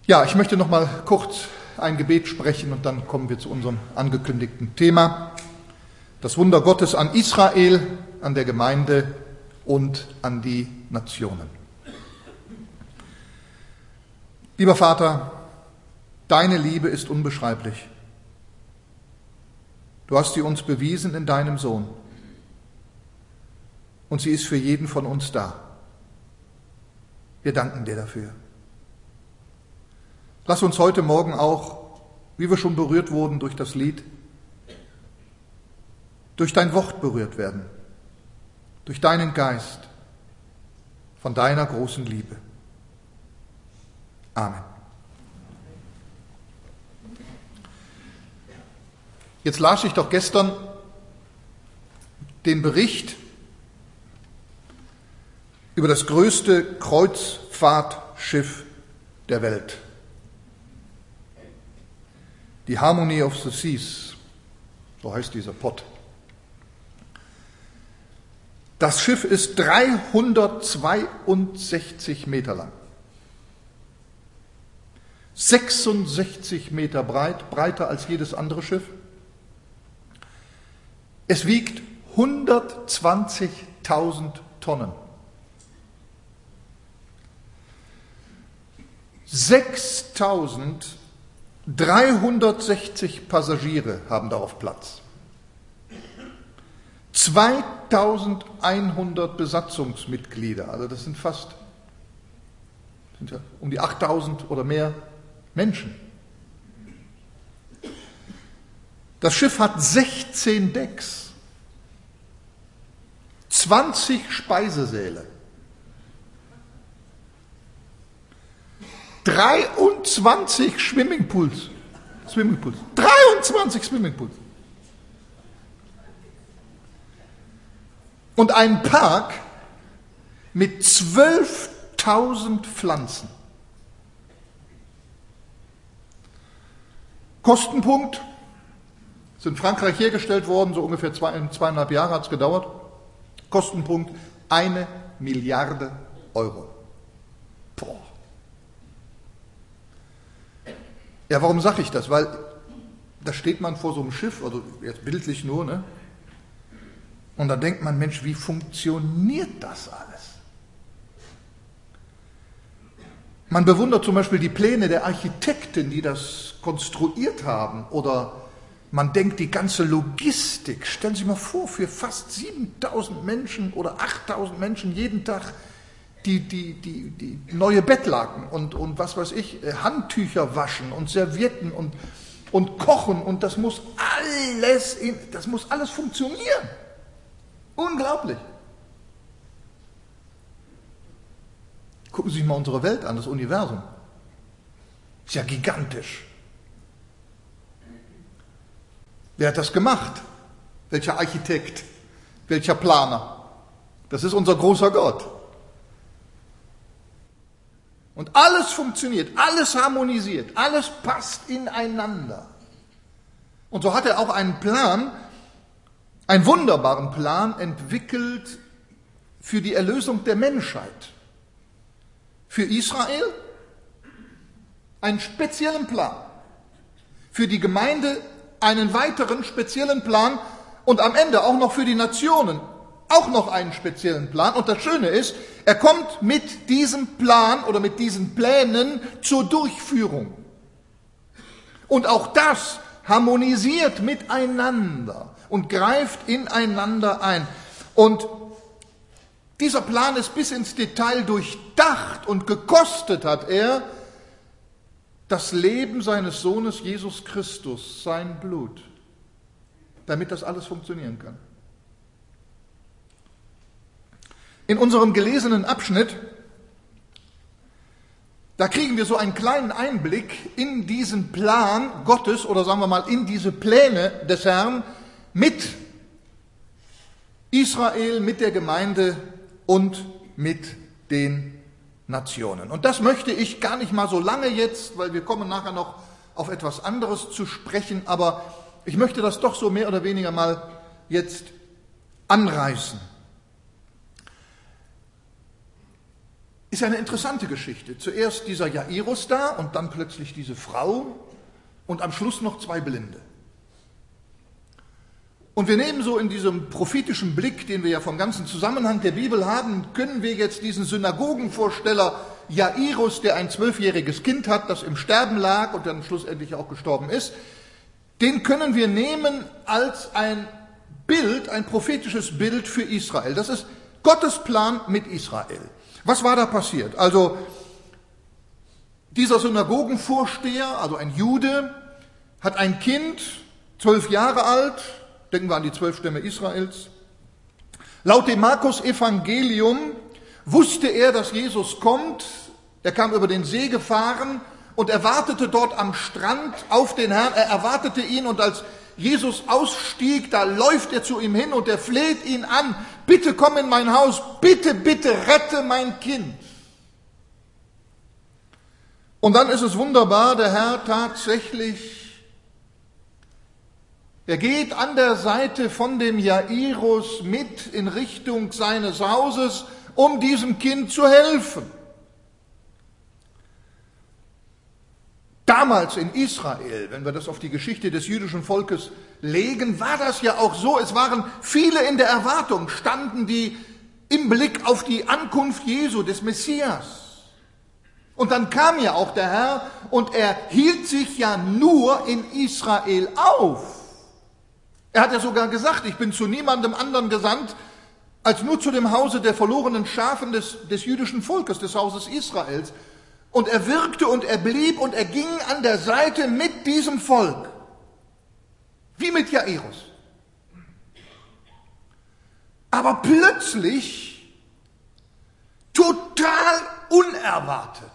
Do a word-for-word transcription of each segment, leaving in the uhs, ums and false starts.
Ja, ich möchte noch mal kurz ein Gebet sprechen und dann kommen wir zu unserem angekündigten Thema. Das Wunder Gottes an Israel, an der Gemeinde und an die Nationen. Lieber Vater, deine Liebe ist unbeschreiblich. Du hast sie uns bewiesen in deinem Sohn. Und sie ist für jeden von uns da. Wir danken dir dafür. Lass uns heute Morgen auch, wie wir schon berührt wurden durch das Lied, durch dein Wort berührt werden, durch deinen Geist, von deiner großen Liebe. Amen. Jetzt las ich doch gestern den Bericht über das größte Kreuzfahrtschiff der Welt. Die Harmony of the Seas, so heißt dieser Pott. Das Schiff ist dreihundertzweiundsechzig Meter lang, sechsundsechzig Meter breit, breiter als jedes andere Schiff. Es wiegt hundertzwanzigtausend Tonnen. sechstausenddreihundertsechzig Passagiere haben darauf Platz. zweitausendeinhundert Besatzungsmitglieder, also das sind fast sind ja um die achttausend oder mehr Menschen. Das Schiff hat sechzehn Decks, zwanzig Speisesäle, dreiundzwanzig Swimmingpools, Swimmingpools, dreiundzwanzig Swimmingpools und einen Park mit zwölftausend Pflanzen. Kostenpunkt ist in Frankreich hergestellt worden, so ungefähr zwei, zweieinhalb Jahre hat es gedauert. Kostenpunkt eine Milliarde Euro. Boah. Ja, warum sage ich das? Weil da steht man vor so einem Schiff, also jetzt bildlich nur, ne? Und dann denkt man, Mensch, wie funktioniert das alles? Man bewundert zum Beispiel die Pläne der Architekten, die das konstruiert haben, oder man denkt die ganze Logistik. Stellen Sie sich mal vor, für fast siebentausend Menschen oder achttausend Menschen jeden Tag die, die, die, die neue Bettlaken und, und was weiß ich, Handtücher waschen und Servietten und, und kochen, und das muss alles, in, das muss alles funktionieren. Unglaublich. Gucken Sie sich mal unsere Welt an, das Universum. Ist ja gigantisch. Wer hat das gemacht? Welcher Architekt? Welcher Planer? Das ist unser großer Gott. Und alles funktioniert, alles harmonisiert, alles passt ineinander. Und so hat er auch einen Plan, einen wunderbaren Plan entwickelt für die Erlösung der Menschheit. Für Israel einen speziellen Plan. Für die Gemeinde einen weiteren speziellen Plan und am Ende auch noch für die Nationen auch noch einen speziellen Plan. Und das Schöne ist, er kommt mit diesem Plan oder mit diesen Plänen zur Durchführung. Und auch das harmonisiert miteinander und greift ineinander ein. Und dieser Plan ist bis ins Detail durchdacht, und gekostet hat er das Leben seines Sohnes Jesus Christus, sein Blut, damit das alles funktionieren kann. In unserem gelesenen Abschnitt, da kriegen wir so einen kleinen Einblick in diesen Plan Gottes, oder sagen wir mal in diese Pläne des Herrn mit Israel, mit der Gemeinde und mit den Nationen. Und das möchte ich gar nicht mal so lange jetzt, weil wir kommen nachher noch auf etwas anderes zu sprechen, aber ich möchte das doch so mehr oder weniger mal jetzt anreißen. Ist eine interessante Geschichte. Zuerst dieser Jairus da und dann plötzlich diese Frau und am Schluss noch zwei Blinde. Und wir nehmen so in diesem prophetischen Blick, den wir ja vom ganzen Zusammenhang der Bibel haben, können wir jetzt diesen Synagogenvorsteller Jairus, der ein zwölfjähriges Kind hat, das im Sterben lag und dann schlussendlich auch gestorben ist, den können wir nehmen als ein Bild, ein prophetisches Bild für Israel. Das ist Gottes Plan mit Israel. Was war da passiert? Also dieser Synagogenvorsteher, also ein Jude, hat ein Kind, zwölf Jahre alt, denken wir an die zwölf Stämme Israels. Laut dem Markus-Evangelium wusste er, dass Jesus kommt. Er kam über den See gefahren und er wartete dort am Strand auf den Herrn. Er erwartete ihn und als Jesus ausstieg, da läuft er zu ihm hin und er fleht ihn an. Bitte komm in mein Haus, bitte, bitte rette mein Kind. Und dann ist es wunderbar, der Herr tatsächlich, er geht an der Seite von dem Jairus mit in Richtung seines Hauses, um diesem Kind zu helfen. Damals in Israel, wenn wir das auf die Geschichte des jüdischen Volkes legen, war das ja auch so. Es waren viele in der Erwartung, standen die im Blick auf die Ankunft Jesu, des Messias. Und dann kam ja auch der Herr und er hielt sich ja nur in Israel auf. Er hat ja sogar gesagt, ich bin zu niemandem anderen gesandt, als nur zu dem Hause der verlorenen Schafen des, des jüdischen Volkes, des Hauses Israels. Und er wirkte und er blieb und er ging an der Seite mit diesem Volk. Wie mit Jairus. Aber plötzlich, total unerwartet,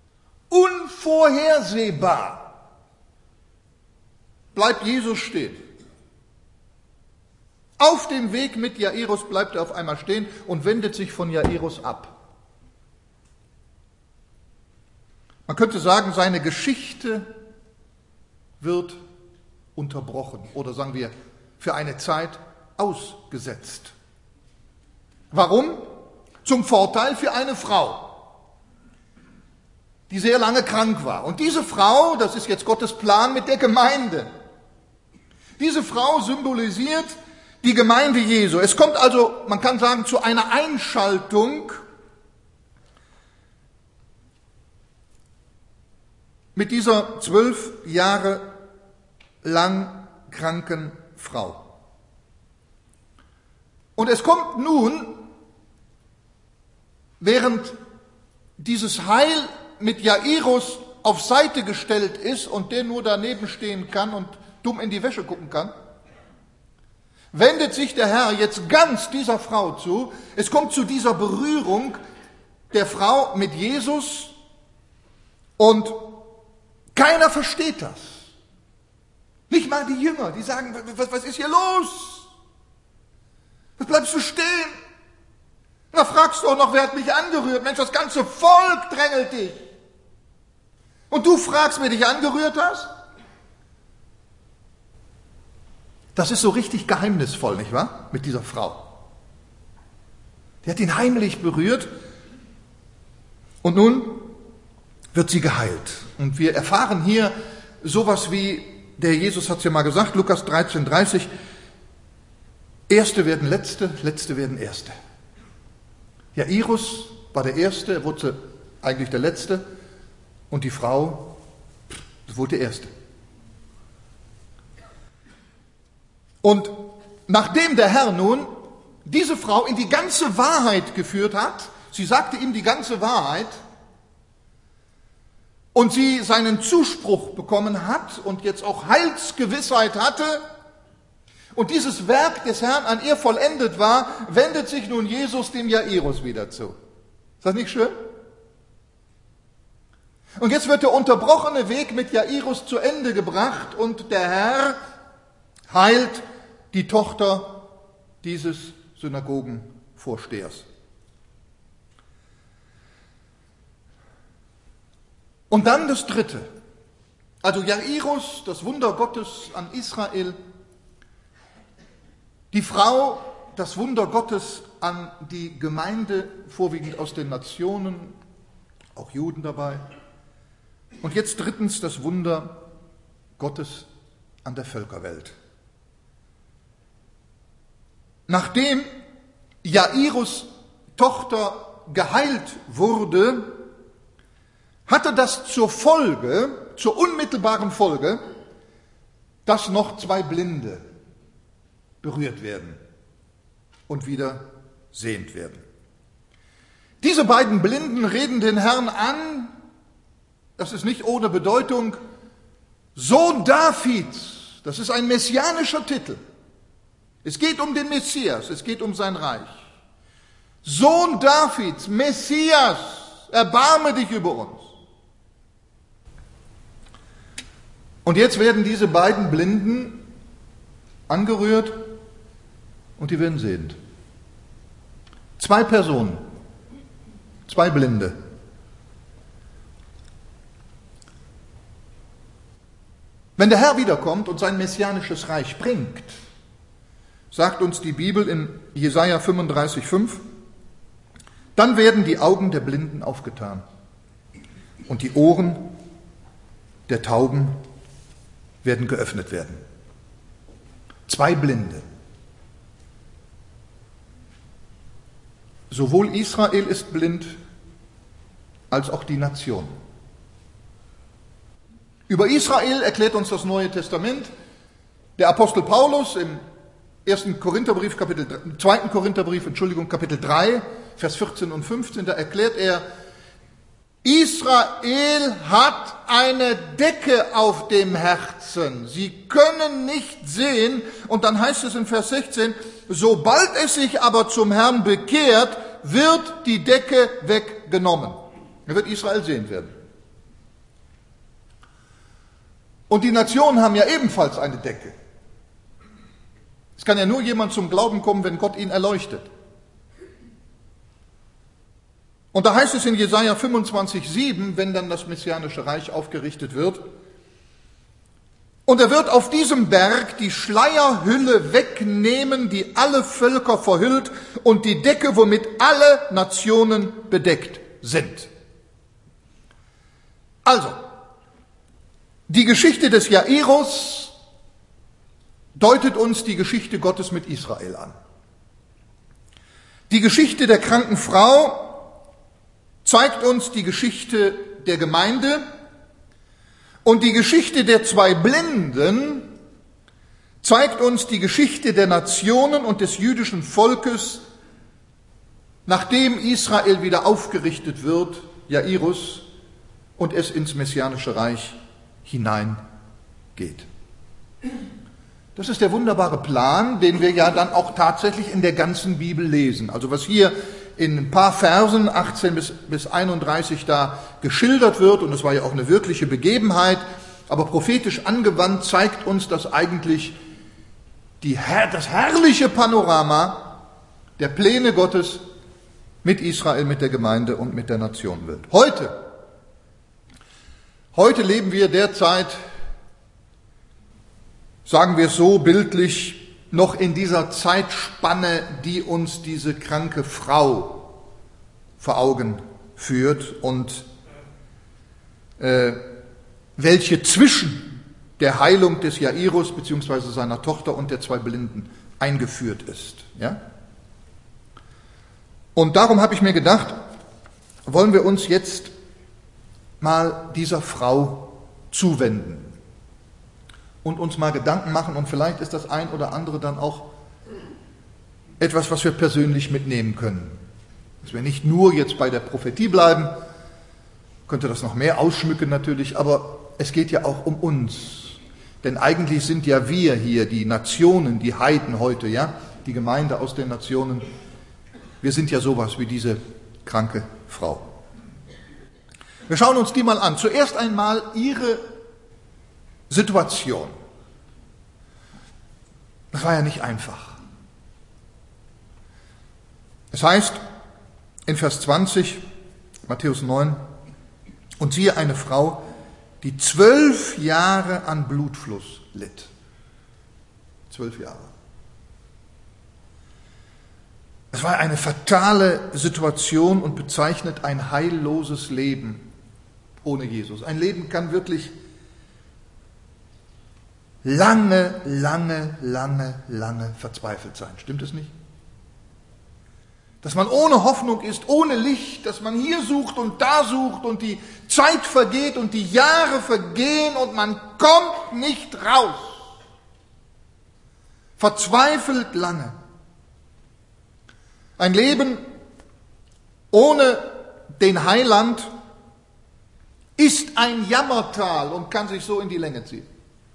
unvorhersehbar, bleibt Jesus stehen. Auf dem Weg mit Jairus bleibt er auf einmal stehen und wendet sich von Jairus ab. Man könnte sagen, seine Geschichte wird unterbrochen oder sagen wir für eine Zeit ausgesetzt. Warum? Zum Vorteil für eine Frau, die sehr lange krank war. Und diese Frau, das ist jetzt Gottes Plan mit der Gemeinde. Diese Frau symbolisiert die Gemeinde Jesu. Es kommt also, man kann sagen, zu einer Einschaltung mit dieser zwölf Jahre lang kranken Frau. Und es kommt nun, während dieses Heil mit Jairus auf Seite gestellt ist und der nur daneben stehen kann und dumm in die Wäsche gucken kann, wendet sich der Herr jetzt ganz dieser Frau zu. Es kommt zu dieser Berührung der Frau mit Jesus und keiner versteht das. Nicht mal die Jünger, die sagen, was, was ist hier los? Was bleibst du stehen? Da fragst du auch noch, wer hat mich angerührt? Mensch, das ganze Volk drängelt dich. Und du fragst, wer dich angerührt hat? Das ist so richtig geheimnisvoll, nicht wahr? Mit dieser Frau. Die hat ihn heimlich berührt und nun wird sie geheilt. Und wir erfahren hier sowas wie, der Jesus hat es ja mal gesagt, Lukas dreizehn dreißig, Erste werden Letzte, Letzte werden Erste. Jairus war der Erste, er wurde eigentlich der Letzte und die Frau, das wurde der Erste. Und nachdem der Herr nun diese Frau in die ganze Wahrheit geführt hat, sie sagte ihm die ganze Wahrheit, und sie seinen Zuspruch bekommen hat und jetzt auch Heilsgewissheit hatte und dieses Werk des Herrn an ihr vollendet war, wendet sich nun Jesus dem Jairus wieder zu. Ist das nicht schön? Und jetzt wird der unterbrochene Weg mit Jairus zu Ende gebracht und der Herr heilt die Tochter dieses Synagogenvorstehers. Und dann das Dritte. Also Jairus, das Wunder Gottes an Israel. Die Frau, das Wunder Gottes an die Gemeinde, vorwiegend aus den Nationen, auch Juden dabei. Und jetzt drittens das Wunder Gottes an der Völkerwelt. Nachdem Jairus' Tochter geheilt wurde, hatte das zur Folge, zur unmittelbaren Folge, dass noch zwei Blinde berührt werden und wieder sehend werden. Diese beiden Blinden reden den Herrn an, das ist nicht ohne Bedeutung, Sohn Davids, das ist ein messianischer Titel. Es geht um den Messias, es geht um sein Reich. Sohn Davids, Messias, erbarme dich über uns. Und jetzt werden diese beiden Blinden angerührt und die werden sehend. Zwei Personen, zwei Blinde. Wenn der Herr wiederkommt und sein messianisches Reich bringt, sagt uns die Bibel in Jesaja fünfunddreißig, fünf, dann werden die Augen der Blinden aufgetan und die Ohren der Tauben werden geöffnet werden. Zwei Blinde. Sowohl Israel ist blind, als auch die Nation. Über Israel erklärt uns das Neue Testament der Apostel Paulus im ersten Korintherbrief, Kapitel, zweiten Korintherbrief, Entschuldigung, Kapitel drei, Vers vierzehn und fünfzehn, da erklärt er, Israel hat eine Decke auf dem Herzen. Sie können nicht sehen. Und dann heißt es in Vers sechzehn, sobald es sich aber zum Herrn bekehrt, wird die Decke weggenommen. Dann wird Israel sehend werden. Und die Nationen haben ja ebenfalls eine Decke. Es kann ja nur jemand zum Glauben kommen, wenn Gott ihn erleuchtet. Und da heißt es in Jesaja fünfundzwanzig, sieben, wenn dann das messianische Reich aufgerichtet wird, und er wird auf diesem Berg die Schleierhülle wegnehmen, die alle Völker verhüllt, und die Decke, womit alle Nationen bedeckt sind. Also, die Geschichte des Jairus deutet uns die Geschichte Gottes mit Israel an. Die Geschichte der kranken Frau zeigt uns die Geschichte der Gemeinde und die Geschichte der zwei Blinden zeigt uns die Geschichte der Nationen und des jüdischen Volkes, nachdem Israel wieder aufgerichtet wird, Jairus, und es ins messianische Reich hineingeht. Das ist der wunderbare Plan, den wir ja dann auch tatsächlich in der ganzen Bibel lesen. Also was hier in ein paar Versen, achtzehn bis einunddreißig, da geschildert wird, und es war ja auch eine wirkliche Begebenheit, aber prophetisch angewandt zeigt uns, dass eigentlich die, das herrliche Panorama der Pläne Gottes mit Israel, mit der Gemeinde und mit der Nation wird. Heute, heute leben wir derzeit, sagen wir es so bildlich, noch in dieser Zeitspanne, die uns diese kranke Frau vor Augen führt und äh, welche zwischen der Heilung des Jairus bzw. seiner Tochter und der zwei Blinden eingeführt ist. Ja? Und darum habe ich mir gedacht, wollen wir uns jetzt mal dieser Frau zuwenden und uns mal Gedanken machen, und vielleicht ist das ein oder andere dann auch etwas, was wir persönlich mitnehmen können. Dass wir nicht nur jetzt bei der Prophetie bleiben, könnte das noch mehr ausschmücken natürlich, aber es geht ja auch um uns. Denn eigentlich sind ja wir hier, die Nationen, die Heiden heute, ja, die Gemeinde aus den Nationen, wir sind ja sowas wie diese kranke Frau. Wir schauen uns die mal an. Zuerst einmal ihre Situation. Das war ja nicht einfach. Es heißt in Vers zwanzig, Matthäus neun, und siehe eine Frau, die zwölf Jahre an Blutfluss litt. Zwölf Jahre. Es war eine fatale Situation und bezeichnet ein heilloses Leben ohne Jesus. Ein Leben kann wirklich lange, lange, lange, lange verzweifelt sein. Stimmt es nicht? Dass man ohne Hoffnung ist, ohne Licht, dass man hier sucht und da sucht und die Zeit vergeht und die Jahre vergehen und man kommt nicht raus. Verzweifelt lange. Ein Leben ohne den Heiland ist ein Jammertal und kann sich so in die Länge ziehen.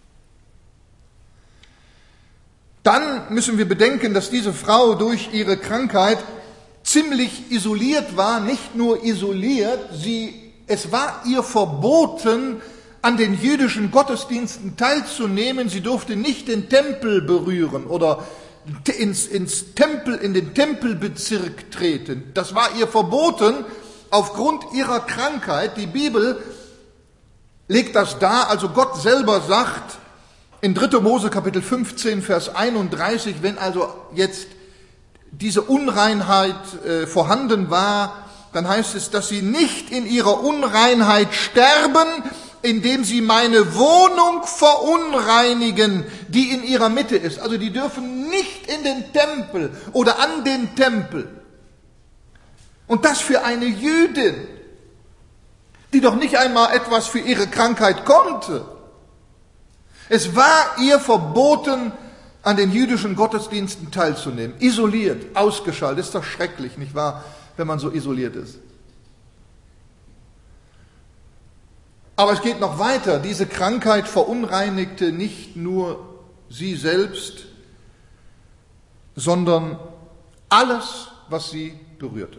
Dann müssen wir bedenken, dass diese Frau durch ihre Krankheit ziemlich isoliert war, nicht nur isoliert, sie, es war ihr verboten, an den jüdischen Gottesdiensten teilzunehmen. Sie durfte nicht den Tempel berühren oder ins, ins Tempel, in den Tempelbezirk treten. Das war ihr verboten aufgrund ihrer Krankheit. Die Bibel legt das dar, also Gott selber sagt in dritter Mose Kapitel fünfzehn, Vers einunddreißig, wenn also jetzt diese Unreinheit äh, vorhanden war, dann heißt es, dass sie nicht in ihrer Unreinheit sterben, indem sie meine Wohnung verunreinigen, die in ihrer Mitte ist. Also die dürfen nicht in den Tempel oder an den Tempel. Und das für eine Jüdin, die doch nicht einmal etwas für ihre Krankheit konnte. Es war ihr verboten, an den jüdischen Gottesdiensten teilzunehmen. Isoliert, ausgeschaltet. Ist doch schrecklich, nicht wahr, wenn man so isoliert ist. Aber es geht noch weiter. Diese Krankheit verunreinigte nicht nur sie selbst, sondern alles, was sie berührte.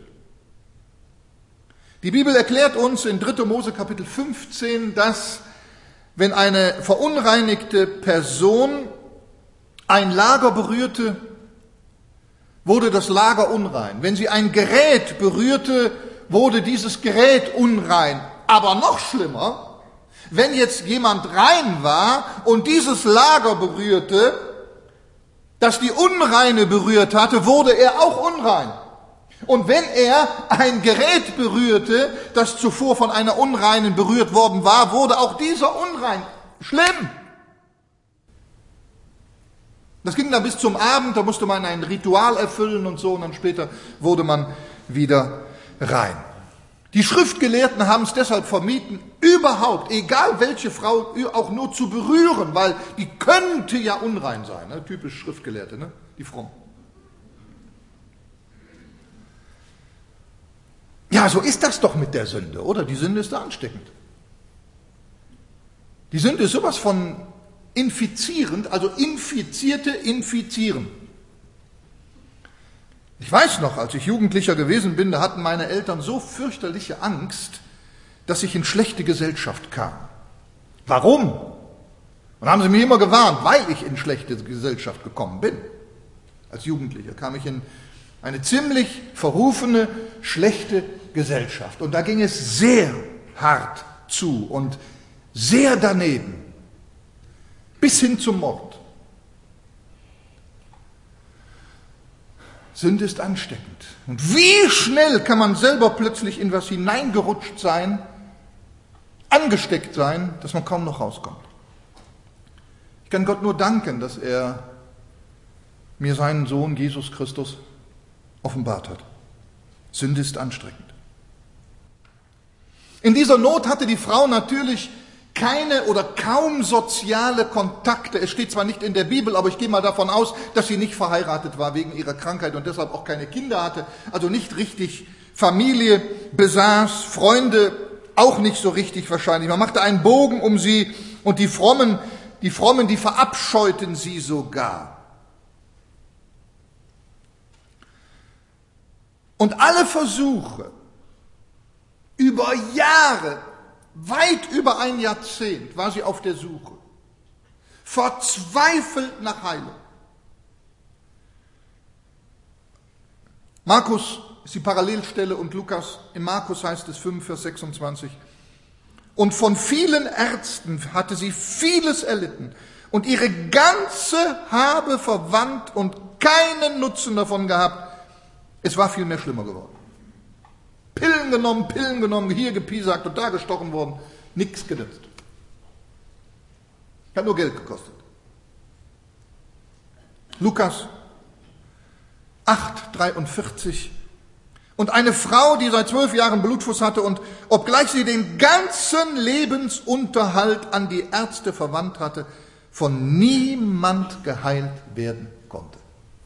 Die Bibel erklärt uns in dritter Mose Kapitel fünfzehn, dass wenn eine verunreinigte Person ein Lager berührte, wurde das Lager unrein. Wenn sie ein Gerät berührte, wurde dieses Gerät unrein. Aber noch schlimmer, wenn jetzt jemand rein war und dieses Lager berührte, das die Unreine berührt hatte, wurde er auch unrein. Und wenn er ein Gerät berührte, das zuvor von einer Unreinen berührt worden war, wurde auch dieser unrein. Schlimm! Das ging dann bis zum Abend, da musste man ein Ritual erfüllen und so, und dann später wurde man wieder rein. Die Schriftgelehrten haben es deshalb vermieden, überhaupt, egal welche Frau, auch nur zu berühren, weil die könnte ja unrein sein, ne? Typisch Schriftgelehrte, ne? Die Frommen. Ja, so ist das doch mit der Sünde, oder? Die Sünde ist da ansteckend. Die Sünde ist sowas von infizierend, also Infizierte infizieren. Ich weiß noch, als ich Jugendlicher gewesen bin, da hatten meine Eltern so fürchterliche Angst, dass ich in schlechte Gesellschaft kam. Warum? Und haben sie mir immer gewarnt, weil ich in schlechte Gesellschaft gekommen bin. Als Jugendlicher kam ich in eine ziemlich verrufene, schlechte Gesellschaft. Und da ging es sehr hart zu und sehr daneben. Bis hin zum Mord. Sünde ist ansteckend. Und wie schnell kann man selber plötzlich in was hineingerutscht sein, angesteckt sein, dass man kaum noch rauskommt. Ich kann Gott nur danken, dass er mir seinen Sohn Jesus Christus offenbart hat. Sünde ist anstrengend. In dieser Not hatte die Frau natürlich keine oder kaum soziale Kontakte. Es steht zwar nicht in der Bibel, aber ich gehe mal davon aus, dass sie nicht verheiratet war wegen ihrer Krankheit und deshalb auch keine Kinder hatte, also nicht richtig Familie besaß, Freunde auch nicht so richtig wahrscheinlich. Man machte einen Bogen um sie und die Frommen, die Frommen, die verabscheuten sie sogar. Und alle Versuche über Jahre, weit über ein Jahrzehnt war sie auf der Suche, verzweifelt nach Heilung. Markus ist die Parallelstelle und Lukas, in Markus heißt es fünf, Vers sechsundzwanzig. Und von vielen Ärzten hatte sie vieles erlitten und ihre ganze Habe verwandt und keinen Nutzen davon gehabt. Es war viel mehr schlimmer geworden. Pillen genommen, Pillen genommen, hier gepiesackt und da gestochen worden. Nichts genützt. Hat nur Geld gekostet. Lukas acht dreiundvierzig. Und eine Frau, die seit zwölf Jahren Blutfuß hatte und obgleich sie den ganzen Lebensunterhalt an die Ärzte verwandt hatte, von niemand geheilt werden konnte.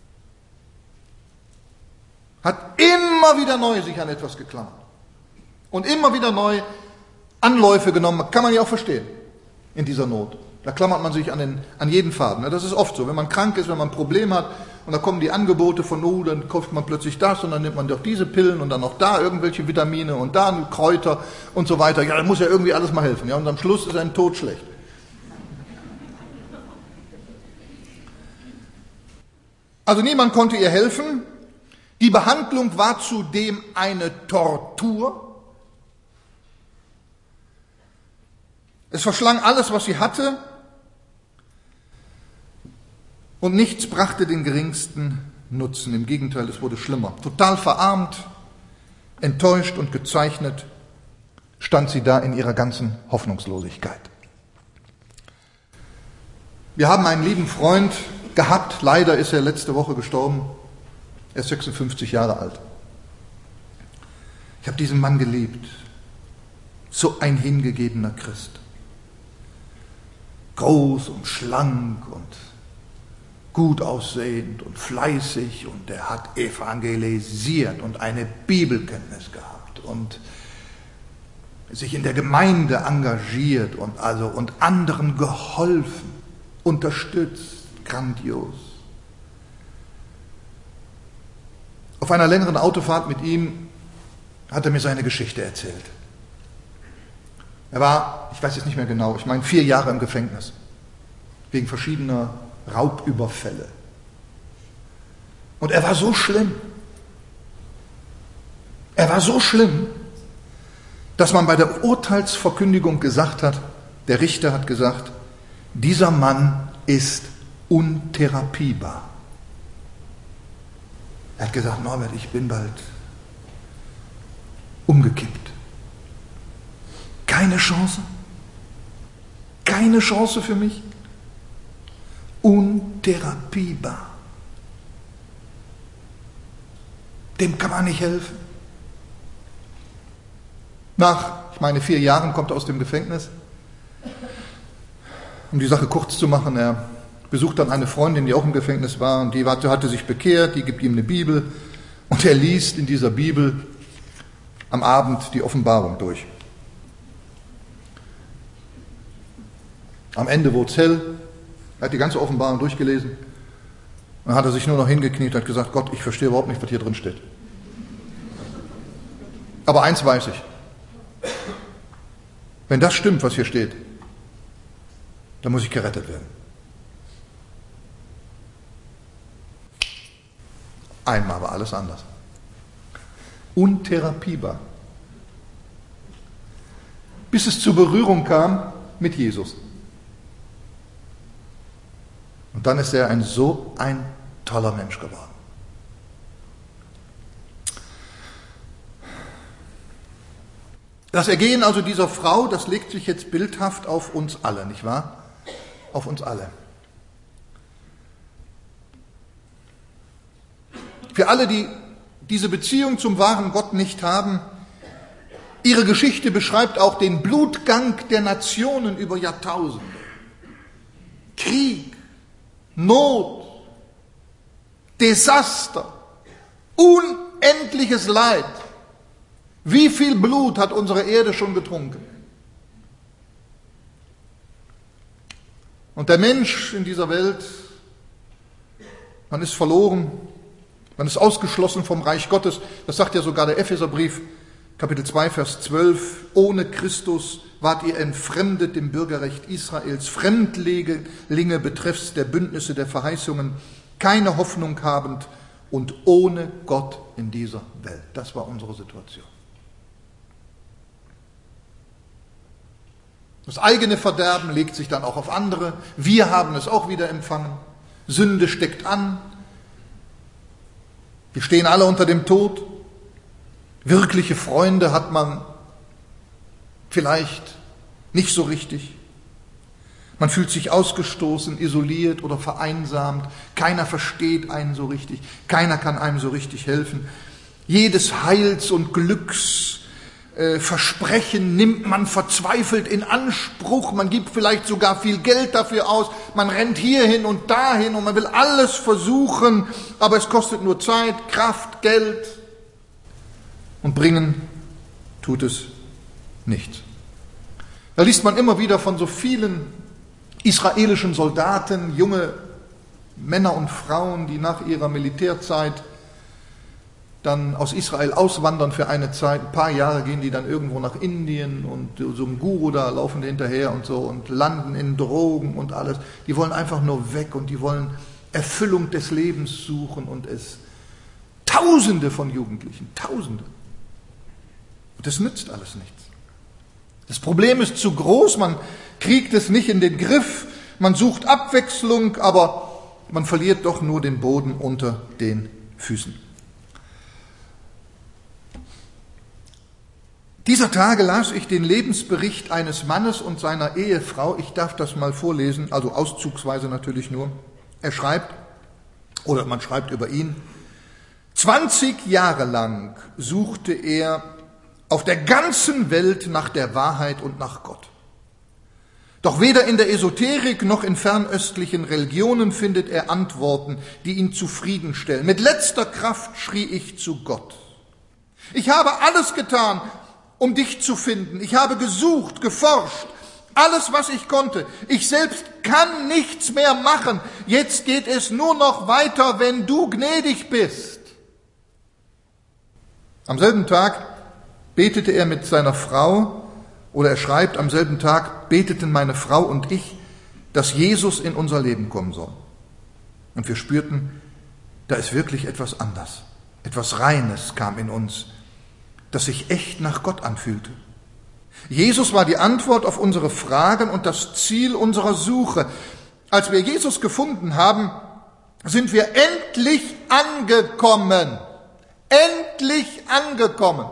Hat immer wieder neu sich an etwas geklammert. Und immer wieder neu Anläufe genommen. Kann man ja auch verstehen in dieser Not. Da klammert man sich an, den, an jeden Faden. Das ist oft so. Wenn man krank ist, wenn man ein Problem hat und da kommen die Angebote von, oh, dann kauft man plötzlich das und dann nimmt man doch diese Pillen und dann noch da irgendwelche Vitamine und da Kräuter und so weiter. Ja, dann muss ja irgendwie alles mal helfen. Ja, und am Schluss ist ein Tod schlecht. Also niemand konnte ihr helfen. Die Behandlung war zudem eine Tortur. Es verschlang alles, was sie hatte, und nichts brachte den geringsten Nutzen. Im Gegenteil, es wurde schlimmer. Total verarmt, enttäuscht und gezeichnet stand sie da in ihrer ganzen Hoffnungslosigkeit. Wir haben einen lieben Freund gehabt, leider ist er letzte Woche gestorben. Er ist sechsundfünfzig Jahre alt. Ich habe diesen Mann geliebt. So ein hingegebener Christ. Groß und schlank und gut aussehend und fleißig, und er hat evangelisiert und eine Bibelkenntnis gehabt und sich in der Gemeinde engagiert und also und anderen geholfen, unterstützt, grandios. Auf einer längeren Autofahrt mit ihm hat er mir seine Geschichte erzählt. Er war, ich weiß jetzt nicht mehr genau, ich meine vier Jahre im Gefängnis wegen verschiedener Raubüberfälle. Und er war so schlimm. Er war so schlimm, dass man bei der Urteilsverkündigung gesagt hat, der Richter hat gesagt, dieser Mann ist untherapierbar. Er hat gesagt, Norbert, ich bin bald umgekippt. Keine Chance? Keine Chance für mich? Untherapierbar. Dem kann man nicht helfen. Nach, ich meine, vier Jahren kommt er aus dem Gefängnis. Um die Sache kurz zu machen, er besucht dann eine Freundin, die auch im Gefängnis war, und die hatte sich bekehrt, die gibt ihm eine Bibel, und er liest in dieser Bibel am Abend die Offenbarung durch. Am Ende wurde es hell, er hat die ganze Offenbarung durchgelesen, und dann hat er sich nur noch hingekniet und hat gesagt, Gott, ich verstehe überhaupt nicht, was hier drin steht. Aber eins weiß ich, wenn das stimmt, was hier steht, dann muss ich gerettet werden. Einmal war alles anders. Untherapierbar. Bis es zur Berührung kam mit Jesus. Und dann ist er ein so ein toller Mensch geworden. Das Ergehen also dieser Frau, das legt sich jetzt bildhaft auf uns alle, nicht wahr? Auf uns alle. Für alle, die diese Beziehung zum wahren Gott nicht haben, ihre Geschichte beschreibt auch den Blutgang der Nationen über Jahrtausende. Krieg, Not, Desaster, unendliches Leid. Wie viel Blut hat unsere Erde schon getrunken? Und der Mensch in dieser Welt, man ist verloren, man ist ausgeschlossen vom Reich Gottes. Das sagt ja sogar der Epheserbrief, Kapitel zwei, Vers zwölf. Ohne Christus wart ihr entfremdet dem Bürgerrecht Israels, Fremdlinge betreffs der Bündnisse der Verheißungen, keine Hoffnung habend und ohne Gott in dieser Welt. Das war unsere Situation. Das eigene Verderben legt sich dann auch auf andere. Wir haben es auch wieder empfangen. Sünde steckt an. Die stehen alle unter dem Tod. Wirkliche Freunde hat man vielleicht nicht so richtig. Man fühlt sich ausgestoßen, isoliert oder vereinsamt. Keiner versteht einen so richtig. Keiner kann einem so richtig helfen. Jedes Heils- und Glücksversprechen nimmt man verzweifelt in Anspruch. Man gibt vielleicht sogar viel Geld dafür aus. Man rennt hierhin und dahin und man will alles versuchen. Aber es kostet nur Zeit, Kraft, Geld. Und bringen tut es nicht. Da liest man immer wieder von so vielen israelischen Soldaten, junge Männer und Frauen, die nach ihrer Militärzeit dann aus Israel auswandern für eine Zeit, ein paar Jahre gehen die dann irgendwo nach Indien und so ein Guru da laufen die hinterher und so und landen in Drogen und alles. Die wollen einfach nur weg und die wollen Erfüllung des Lebens suchen und es. Tausende von Jugendlichen, Tausende. Und das nützt alles nichts. Das Problem ist zu groß, man kriegt es nicht in den Griff, man sucht Abwechslung, aber man verliert doch nur den Boden unter den Füßen. Dieser Tage las ich den Lebensbericht eines Mannes und seiner Ehefrau. Ich darf das mal vorlesen, also auszugsweise natürlich nur. Er schreibt, oder man schreibt über ihn, zwanzig Jahre lang suchte er auf der ganzen Welt nach der Wahrheit und nach Gott. Doch weder in der Esoterik noch in fernöstlichen Religionen findet er Antworten, die ihn zufriedenstellen. Mit letzter Kraft schrie ich zu Gott. Ich habe alles getan, um dich zu finden. Ich habe gesucht, geforscht, alles, was ich konnte. Ich selbst kann nichts mehr machen. Jetzt geht es nur noch weiter, wenn du gnädig bist. Am selben Tag betete er mit seiner Frau, oder er schreibt, am selben Tag beteten meine Frau und ich, dass Jesus in unser Leben kommen soll. Und wir spürten, da ist wirklich etwas anders. Etwas Reines kam in uns, das sich echt nach Gott anfühlte. Jesus war die Antwort auf unsere Fragen und das Ziel unserer Suche. Als wir Jesus gefunden haben, sind wir endlich angekommen. Endlich angekommen.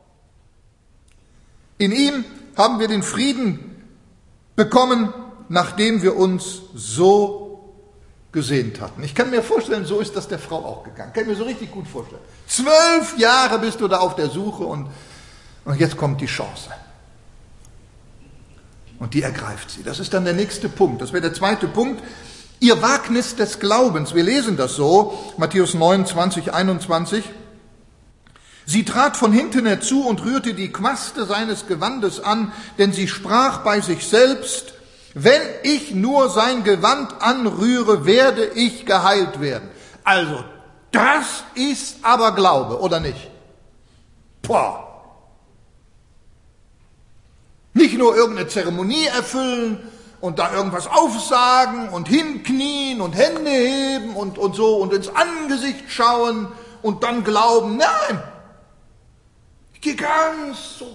In ihm haben wir den Frieden bekommen, nachdem wir uns so gesehnt hatten. Ich kann mir vorstellen, so ist das der Frau auch gegangen. Kann ich mir so richtig gut vorstellen. Zwölf Jahre bist du da auf der Suche und, und jetzt kommt die Chance. Und die ergreift sie. Das ist dann der nächste Punkt. Das wäre der zweite Punkt. Ihr Wagnis des Glaubens. Wir lesen das so, Matthäus neunundzwanzig, einundzwanzig. Sie trat von hinten herzu und rührte die Quaste seines Gewandes an, denn sie sprach bei sich selbst, wenn ich nur sein Gewand anrühre, werde ich geheilt werden. Also, das ist aber Glaube, oder nicht? Boah. Nicht nur irgendeine Zeremonie erfüllen und da irgendwas aufsagen und hinknien und Hände heben und, und so und ins Angesicht schauen und dann glauben, nein. Ich gehe ganz so.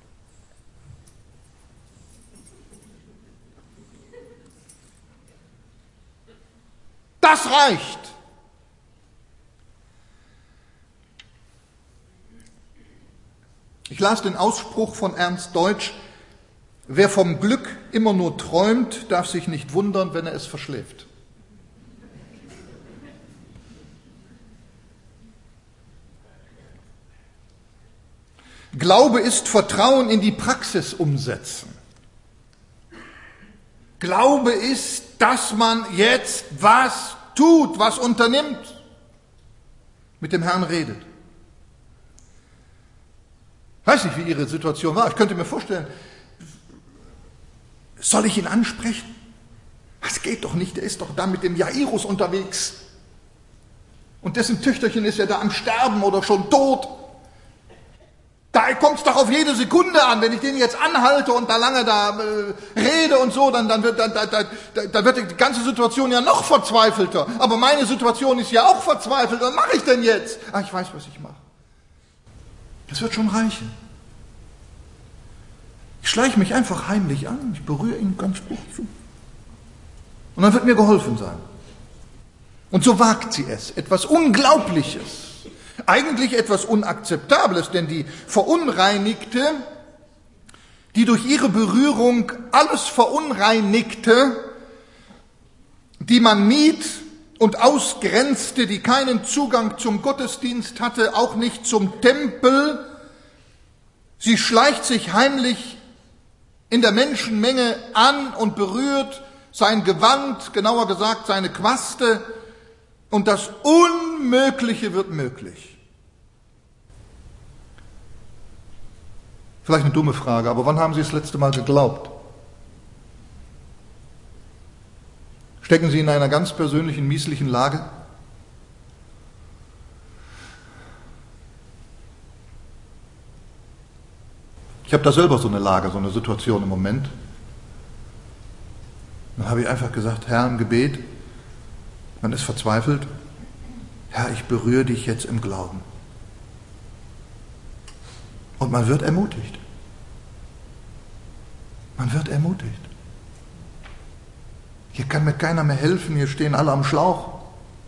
Das reicht. Ich las den Ausspruch von Ernst Deutsch, wer vom Glück immer nur träumt, darf sich nicht wundern, wenn er es verschläft. Glaube ist Vertrauen in die Praxis umsetzen. Glaube ist, dass man jetzt was tut, was unternimmt, mit dem Herrn redet. Ich weiß nicht, wie Ihre Situation war. Ich könnte mir vorstellen, soll ich ihn ansprechen? Das geht doch nicht, der ist doch da mit dem Jairus unterwegs. Und dessen Töchterchen ist ja da am Sterben oder schon tot. Da kommt es doch auf jede Sekunde an, wenn ich den jetzt anhalte und da lange da äh, rede und so, dann, dann, wird, dann, dann, dann, dann wird die ganze Situation ja noch verzweifelter. Aber meine Situation ist ja auch verzweifelt. Was mache ich denn jetzt? Ah, ich weiß, was ich mache. Das wird schon reichen. Ich schleiche mich einfach heimlich an, ich berühre ihn ganz gut zu. Und dann wird mir geholfen sein. Und so wagt sie es, etwas Unglaubliches, Eigentlich etwas Unakzeptables, denn die Verunreinigte, die durch ihre Berührung alles verunreinigte, die man mied und ausgrenzte, die keinen Zugang zum Gottesdienst hatte, auch nicht zum Tempel, sie schleicht sich heimlich in der Menschenmenge an und berührt sein Gewand, genauer gesagt seine Quaste, und das Unmögliche wird möglich. Vielleicht eine dumme Frage, aber wann haben Sie das letzte Mal geglaubt? Stecken Sie in einer ganz persönlichen, mieslichen Lage? Ich habe da selber so eine Lage, so eine Situation im Moment. Dann habe ich einfach gesagt, Herr, im Gebet, man ist verzweifelt, Herr, ich berühre dich jetzt im Glauben. Und man wird ermutigt. Man wird ermutigt. Hier kann mir keiner mehr helfen, hier stehen alle am Schlauch.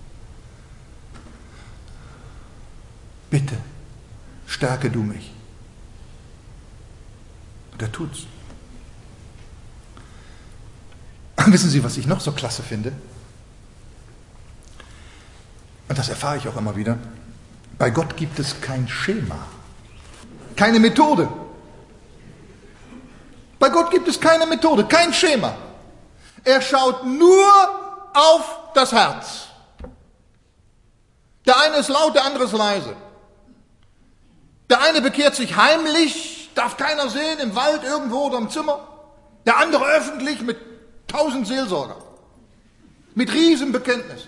Bitte, stärke du mich. Und er tut's. Wissen Sie, was ich noch so klasse finde? Und das erfahre ich auch immer wieder. Bei Gott gibt es kein Schema, keine Methode. Bei Gott gibt es keine Methode, kein Schema. Er schaut nur auf das Herz. Der eine ist laut, der andere ist leise. Der eine bekehrt sich heimlich, darf keiner sehen, im Wald irgendwo oder im Zimmer. Der andere öffentlich mit tausend Seelsorger, mit riesem Bekenntnis.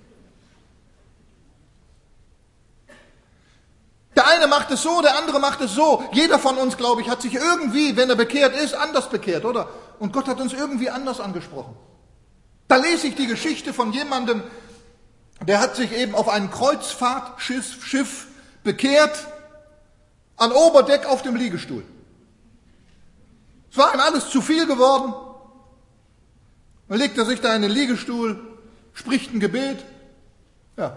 Der eine macht es so, der andere macht es so. Jeder von uns, glaube ich, hat sich irgendwie, wenn er bekehrt ist, anders bekehrt, oder? Und Gott hat uns irgendwie anders angesprochen. Da lese ich die Geschichte von jemandem, der hat sich eben auf einem Kreuzfahrtschiff Schiff bekehrt, an Oberdeck auf dem Liegestuhl. Es war ihm alles zu viel geworden. Dann legt er sich da in den Liegestuhl, spricht ein Gebet. Ja.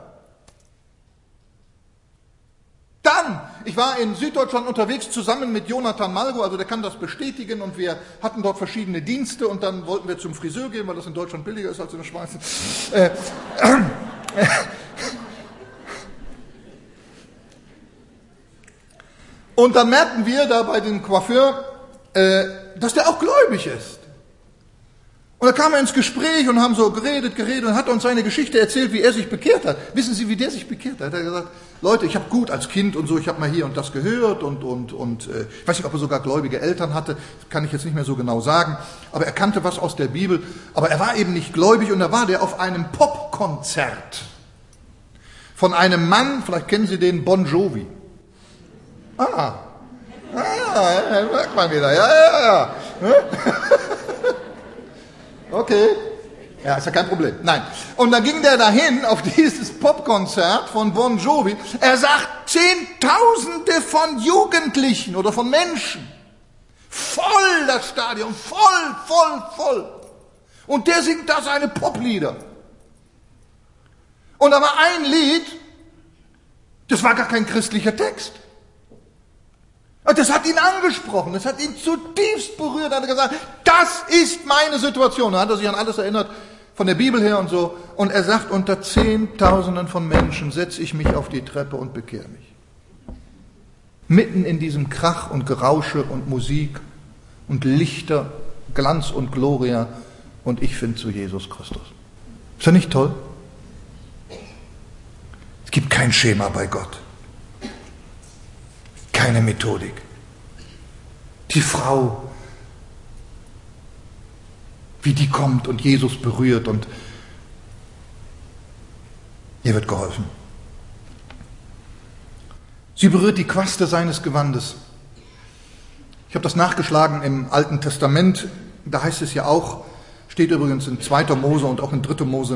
Dann, ich war in Süddeutschland unterwegs zusammen mit Jonathan Malgo, also der kann das bestätigen, und wir hatten dort verschiedene Dienste und dann wollten wir zum Friseur gehen, weil das in Deutschland billiger ist als in der Schweiz. Äh, äh, und dann merkten wir da bei dem Coiffeur, äh, dass der auch gläubig ist. Und da kam er ins Gespräch und haben so geredet, geredet und hat uns seine Geschichte erzählt, wie er sich bekehrt hat. Wissen Sie, wie der sich bekehrt hat? Er hat gesagt, Leute, ich habe gut als Kind und so, ich habe mal hier und das gehört und, und, und äh, ich weiß nicht, ob er sogar gläubige Eltern hatte, kann ich jetzt nicht mehr so genau sagen, aber er kannte was aus der Bibel, aber er war eben nicht gläubig und da war der auf einem Popkonzert von einem Mann, vielleicht kennen Sie den, Bon Jovi. Ah, ah, merkt man wieder, ja, ja, ja. Okay, ja, ist ja kein Problem. Nein. Und dann ging der dahin auf dieses Popkonzert von Bon Jovi. Er sagt, Zehntausende von Jugendlichen oder von Menschen. Voll das Stadion, voll, voll, voll. Und der singt da seine Poplieder. Und da war ein Lied, das war gar kein christlicher Text. Das hat ihn angesprochen, das hat ihn zutiefst berührt. Er hat gesagt, das ist meine Situation. Da hat er sich an alles erinnert, von der Bibel her und so. Und er sagt, unter Zehntausenden von Menschen setze ich mich auf die Treppe und bekehre mich. Mitten in diesem Krach und Gerausche und Musik und Lichter, Glanz und Gloria. Und ich finde zu Jesus Christus. Ist das nicht toll? Es gibt kein Schema bei Gott. Keine Methodik. Die Frau, wie die kommt und Jesus berührt und ihr wird geholfen. Sie berührt die Quaste seines Gewandes. Ich habe das nachgeschlagen im Alten Testament, da heißt es ja auch, steht übrigens in zweiter Mose und auch in dritter Mose,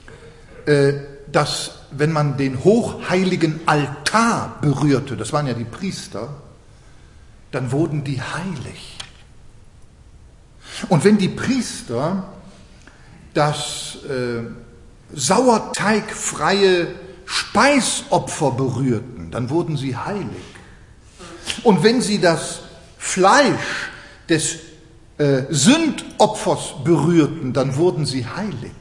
dass wenn man den hochheiligen Altar berührte, das waren ja die Priester, dann wurden die heilig. Und wenn die Priester das äh, sauerteigfreie Speisopfer berührten, dann wurden sie heilig. Und wenn sie das Fleisch des äh, Sündopfers berührten, dann wurden sie heilig.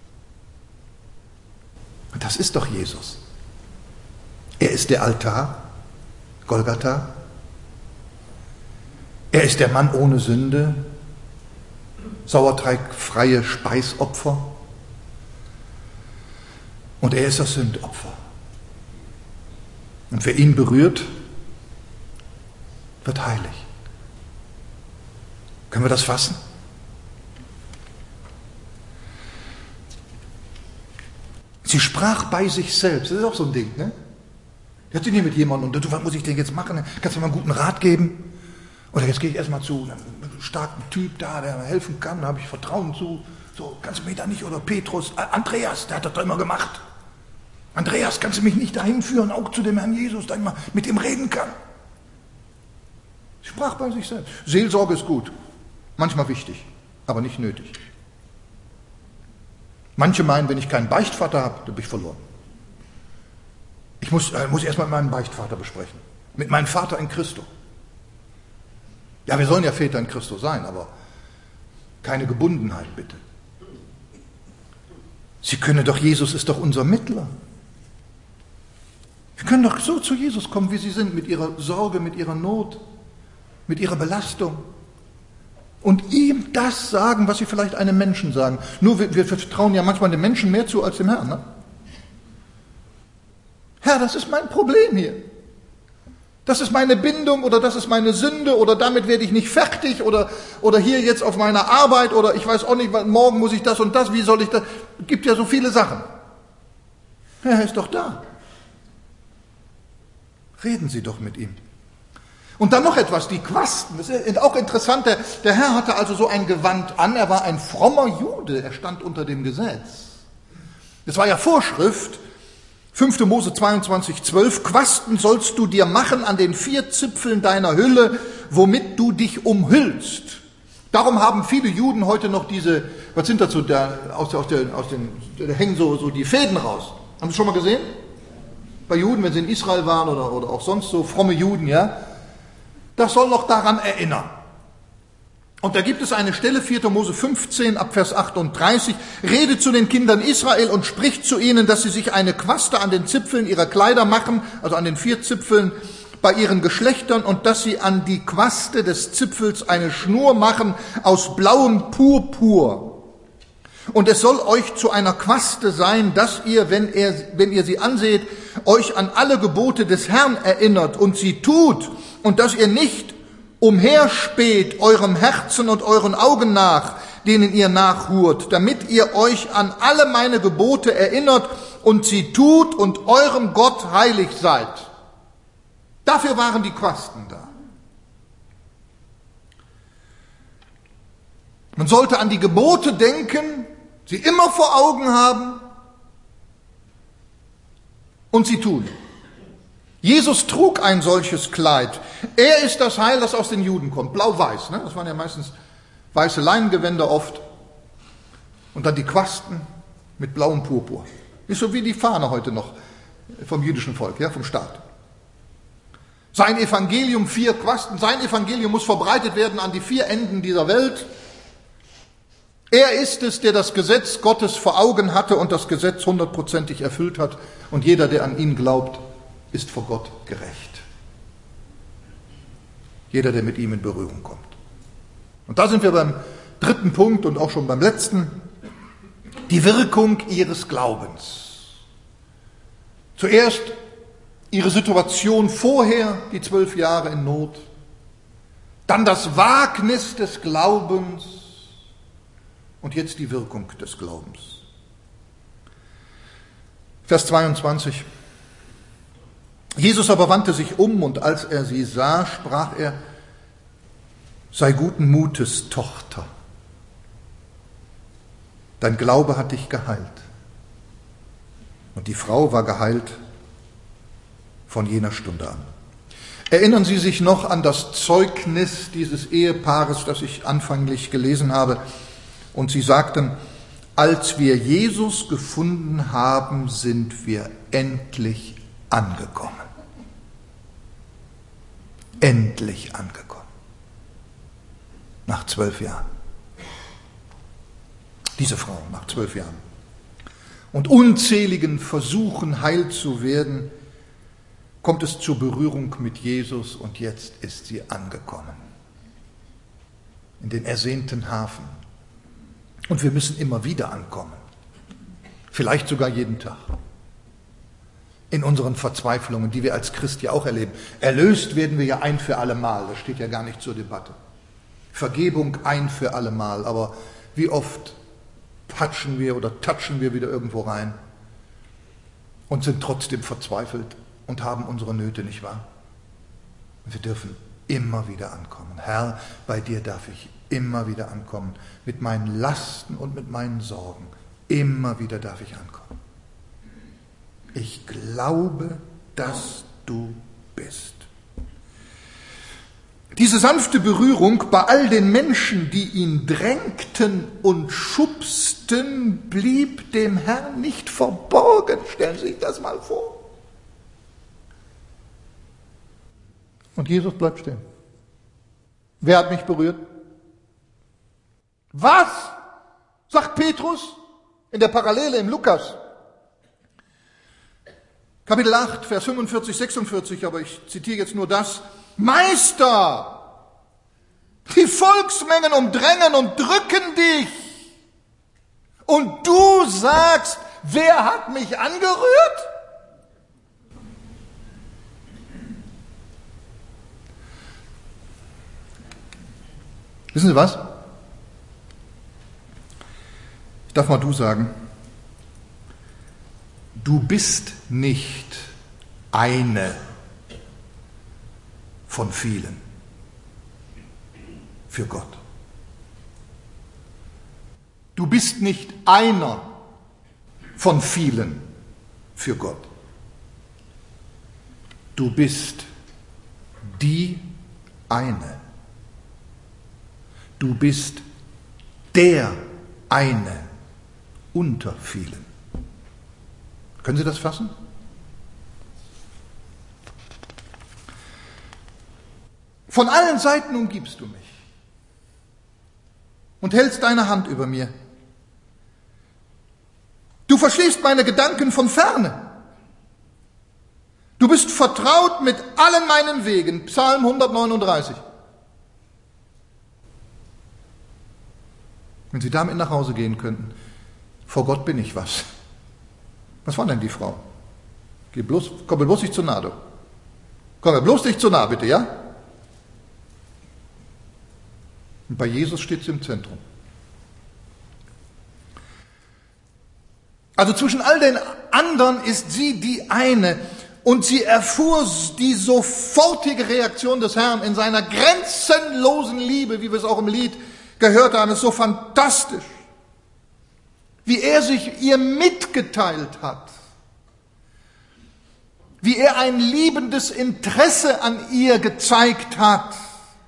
Und das ist doch Jesus. Er ist der Altar, Golgatha. Er ist der Mann ohne Sünde, sauerteigfreie Speisopfer. Und er ist das Sündopfer. Und wer ihn berührt, wird heilig. Können wir das fassen? Sie sprach bei sich selbst. Das ist auch so ein Ding, ne? Die hat sich nicht mit jemandem und du, was muss ich denn jetzt machen? Kannst du mir mal einen guten Rat geben? Oder jetzt gehe ich erstmal zu einem starken Typ da, der mir helfen kann, da habe ich Vertrauen zu. So, kannst du mich da nicht? Oder Petrus, Andreas, der hat das doch immer gemacht. Andreas, kannst du mich nicht dahin führen, auch zu dem Herrn Jesus, da ich mal mit ihm reden kann? Sie sprach bei sich selbst. Seelsorge ist gut, manchmal wichtig, aber nicht nötig. Manche meinen, wenn ich keinen Beichtvater habe, dann bin ich verloren. Ich muss, äh, muss erst mal mit meinem Beichtvater besprechen. Mit meinem Vater in Christo. Ja, wir sollen ja Väter in Christo sein, aber keine Gebundenheit, bitte. Sie können doch, Jesus ist doch unser Mittler. Wir können doch so zu Jesus kommen, wie sie sind, mit ihrer Sorge, mit ihrer Not, mit ihrer Belastung. Und ihm das sagen, was sie vielleicht einem Menschen sagen. Nur wir, wir vertrauen ja manchmal dem Menschen mehr zu als dem Herrn. Ne? Herr, das ist mein Problem hier. Das ist meine Bindung oder das ist meine Sünde oder damit werde ich nicht fertig oder, oder hier jetzt auf meiner Arbeit oder ich weiß auch nicht, morgen muss ich das und das, wie soll ich das? Es gibt ja so viele Sachen. Herr ist doch da. Reden Sie doch mit ihm. Und dann noch etwas, die Quasten. Das ist auch interessant. Der, der Herr hatte also so ein Gewand an. Er war ein frommer Jude. Er stand unter dem Gesetz. Das war ja Vorschrift. fünfte Mose zweiundzwanzig, zwölf. Quasten sollst du dir machen an den vier Zipfeln deiner Hülle, womit du dich umhüllst. Darum haben viele Juden heute noch diese, was sind das so, der, aus, aus, der, aus den, da hängen so, so die Fäden raus. Haben Sie schon mal gesehen? Bei Juden, wenn sie in Israel waren oder, oder auch sonst so, fromme Juden, ja. Das soll noch daran erinnern. Und da gibt es eine Stelle, vierte Mose fünfzehn, ab Vers achtunddreißig, redet zu den Kindern Israel und spricht zu ihnen, dass sie sich eine Quaste an den Zipfeln ihrer Kleider machen, also an den vier Zipfeln bei ihren Geschlechtern, und dass sie an die Quaste des Zipfels eine Schnur machen aus blauem Purpur. Und es soll euch zu einer Quaste sein, dass ihr, wenn, er, wenn ihr sie anseht, euch an alle Gebote des Herrn erinnert und sie tut, und dass ihr nicht umherspäht eurem Herzen und euren Augen nach, denen ihr nachhurt, damit ihr euch an alle meine Gebote erinnert und sie tut und eurem Gott heilig seid. Dafür waren die Quasten da. Man sollte an die Gebote denken, sie immer vor Augen haben und sie tun. Jesus trug ein solches Kleid. Er ist das Heil, das aus den Juden kommt. Blau-weiß, ne? Das waren ja meistens weiße Leinengewänder oft. Und dann die Quasten mit blauem Purpur. Ist so wie die Fahne heute noch vom jüdischen Volk, ja, vom Staat. Sein Evangelium, vier Quasten, sein Evangelium muss verbreitet werden an die vier Enden dieser Welt. Er ist es, der das Gesetz Gottes vor Augen hatte und das Gesetz hundertprozentig erfüllt hat. Und jeder, der an ihn glaubt, ist vor Gott gerecht. Jeder, der mit ihm in Berührung kommt. Und da sind wir beim dritten Punkt und auch schon beim letzten. Die Wirkung ihres Glaubens. Zuerst ihre Situation vorher, die zwölf Jahre in Not. Dann das Wagnis des Glaubens. Und jetzt die Wirkung des Glaubens. Vers zweiundzwanzig. Jesus aber wandte sich um, und als er sie sah, sprach er: Sei guten Mutes, Tochter. Dein Glaube hat dich geheilt. Und die Frau war geheilt von jener Stunde an. Erinnern Sie sich noch an das Zeugnis dieses Ehepaares, das ich anfänglich gelesen habe? Und sie sagten: Als wir Jesus gefunden haben, sind wir endlich angekommen. Endlich angekommen. Nach zwölf Jahren. Diese Frau nach zwölf Jahren. Und unzähligen Versuchen, heil zu werden, kommt es zur Berührung mit Jesus und jetzt ist sie angekommen. In den ersehnten Hafen. Und wir müssen immer wieder ankommen. Vielleicht sogar jeden Tag. In unseren Verzweiflungen, die wir als Christ ja auch erleben. Erlöst werden wir ja ein für alle Mal, das steht ja gar nicht zur Debatte. Vergebung ein für alle Mal, aber wie oft patschen wir oder touchen wir wieder irgendwo rein und sind trotzdem verzweifelt und haben unsere Nöte, nicht wahr? Wir dürfen immer wieder ankommen. Herr, bei dir darf ich immer wieder ankommen, mit meinen Lasten und mit meinen Sorgen. Immer wieder darf ich ankommen. Ich glaube, dass du bist. Diese sanfte Berührung bei all den Menschen, die ihn drängten und schubsten, blieb dem Herrn nicht verborgen. Stellen Sie sich das mal vor. Und Jesus bleibt stehen. Wer hat mich berührt? Was? Sagt Petrus in der Parallele im Lukas. Kapitel acht, Vers fünfundvierzig, sechsundvierzig, aber ich zitiere jetzt nur das. Meister, die Volksmengen umdrängen und drücken dich. Und du sagst, wer hat mich angerührt? Wissen Sie was? Ich darf mal du sagen. Du bist nicht eine von vielen für Gott. Du bist nicht einer von vielen für Gott. Du bist die eine. Du bist der eine unter vielen. Können Sie das fassen? Von allen Seiten umgibst du mich und hältst deine Hand über mir. Du verstehst meine Gedanken von ferne. Du bist vertraut mit allen meinen Wegen. Psalm hundertneununddreißig. Wenn Sie damit nach Hause gehen könnten, vor Gott bin ich was. Was war denn die Frau? Geh bloß, komm mir bloß nicht zu nahe, du. Komm mir bloß nicht zu nahe, bitte, ja? Und bei Jesus steht sie im Zentrum. Also zwischen all den anderen ist sie die eine. Und sie erfuhr die sofortige Reaktion des Herrn in seiner grenzenlosen Liebe, wie wir es auch im Lied gehört haben. Es ist so fantastisch, wie er sich ihr mitgeteilt hat, wie er ein liebendes Interesse an ihr gezeigt hat.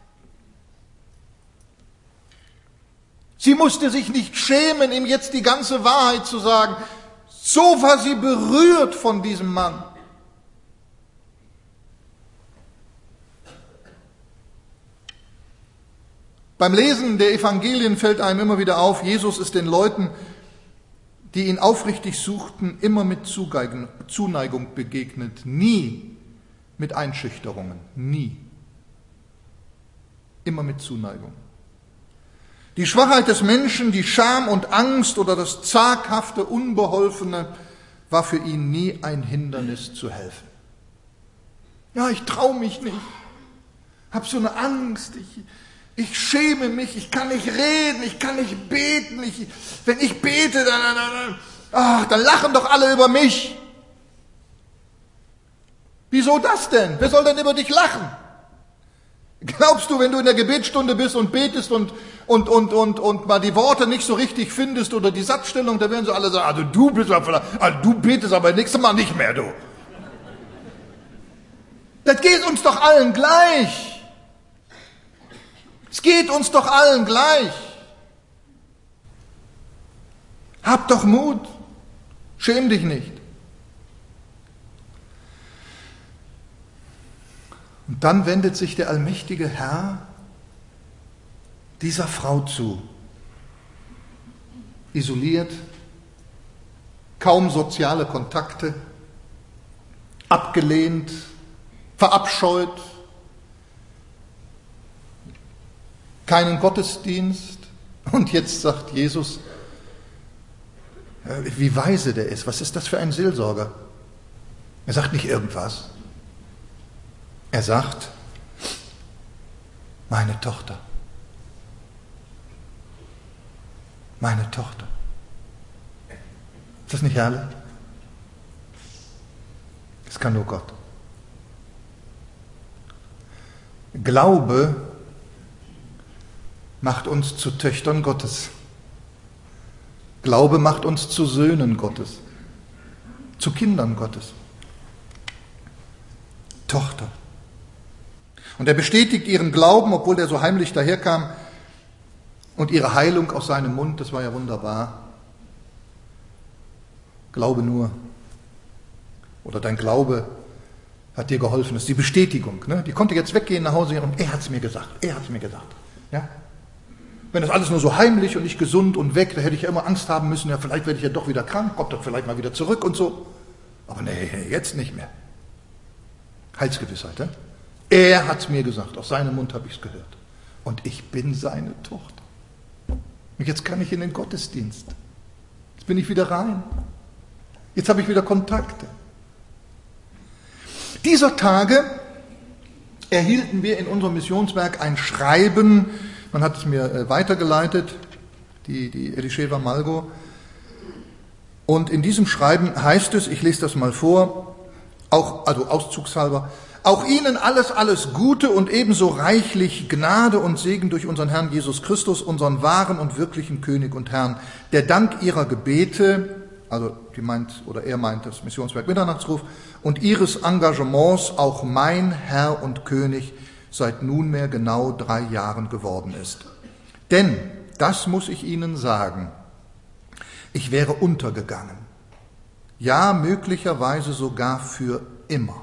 Sie musste sich nicht schämen, ihm jetzt die ganze Wahrheit zu sagen. So war sie berührt von diesem Mann. Beim Lesen der Evangelien fällt einem immer wieder auf, Jesus ist den Leuten, die ihn aufrichtig suchten, immer mit Zuneigung begegnet, nie mit Einschüchterungen, nie. Immer mit Zuneigung. Die Schwachheit des Menschen, die Scham und Angst oder das zaghafte, Unbeholfene war für ihn nie ein Hindernis zu helfen. Ja, ich traue mich nicht, habe so eine Angst, ich... Ich schäme mich, ich kann nicht reden, ich kann nicht beten. Ich, wenn ich bete, dann, dann, dann, ach, dann lachen doch alle über mich. Wieso das denn? Wer soll denn über dich lachen? Glaubst du, wenn du in der Gebetsstunde bist und betest und, und, und, und, und mal die Worte nicht so richtig findest oder die Satzstellung, da werden so alle sagen, also du bist aber, also du betest aber nächstes Mal nicht mehr, du. Das geht uns doch allen gleich. Es geht uns doch allen gleich. Hab doch Mut. Schäm dich nicht. Und dann wendet sich der allmächtige Herr dieser Frau zu. Isoliert, kaum soziale Kontakte, abgelehnt, verabscheut, keinen Gottesdienst. Und jetzt sagt Jesus, wie weise der ist. Was ist das für ein Seelsorger? Er sagt nicht irgendwas. Er sagt, meine Tochter. Meine Tochter. Ist das nicht herrlich? Das kann nur Gott. Glaube macht uns zu Töchtern Gottes. Glaube macht uns zu Söhnen Gottes, zu Kindern Gottes. Tochter. Und er bestätigt ihren Glauben, obwohl der so heimlich daherkam, und ihre Heilung aus seinem Mund, das war ja wunderbar. Glaube nur. Oder dein Glaube hat dir geholfen. Das ist die Bestätigung. Ne? Die konnte jetzt weggehen nach Hause und er hat es mir gesagt. Er hat es mir gesagt. Ja? Wenn das alles nur so heimlich und nicht gesund und weg, da hätte ich ja immer Angst haben müssen, ja, vielleicht werde ich ja doch wieder krank, kommt doch vielleicht mal wieder zurück und so. Aber nee, jetzt nicht mehr. Heilsgewissheit. Ja? Er hat es mir gesagt, aus seinem Mund habe ich es gehört. Und ich bin seine Tochter. Und jetzt kann ich in den Gottesdienst. Jetzt bin ich wieder rein. Jetzt habe ich wieder Kontakte. Dieser Tage erhielten wir in unserem Missionswerk ein Schreiben, man hat es mir weitergeleitet, die, die Elisheva Malgo. Und in diesem Schreiben heißt es, ich lese das mal vor, auch, also auszugshalber, auch Ihnen alles, alles Gute und ebenso reichlich Gnade und Segen durch unseren Herrn Jesus Christus, unseren wahren und wirklichen König und Herrn, der dank Ihrer Gebete, also die meint, oder er meint das Missionswerk Mitternachtsruf, und Ihres Engagements auch mein Herr und König seit nunmehr genau drei Jahren geworden ist. Denn, das muss ich Ihnen sagen, ich wäre untergegangen, ja möglicherweise sogar für immer.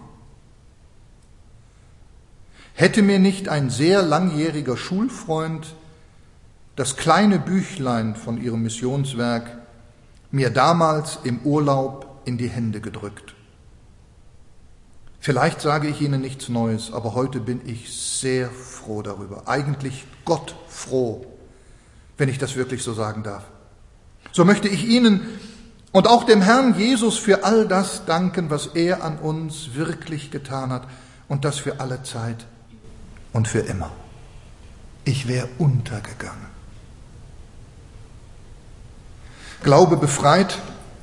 Hätte mir nicht ein sehr langjähriger Schulfreund das kleine Büchlein von ihrem Missionswerk mir damals im Urlaub in die Hände gedrückt. Vielleicht sage ich Ihnen nichts Neues, aber heute bin ich sehr froh darüber. Eigentlich Gott froh, wenn ich das wirklich so sagen darf. So möchte ich Ihnen und auch dem Herrn Jesus für all das danken, was er an uns wirklich getan hat und das für alle Zeit und für immer. Ich wäre untergegangen. Glaube befreit.